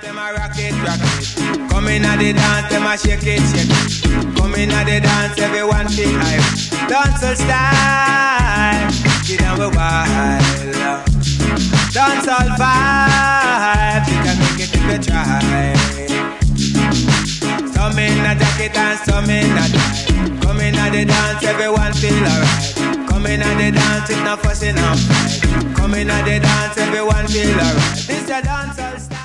them a rock it, rock it. Come in at the dance, them a shake it, shake it. Come in at the dance, everyone feel hype. Dancehall style, give them a while. Dancehall vibe, you can make it if you try. Some in a jacket and some in a tie. Come in at the dance, everyone feel alright. Come in at the dance, it's not fussing and fight. Come in at the dance, everyone feel alright. This a dancehall style.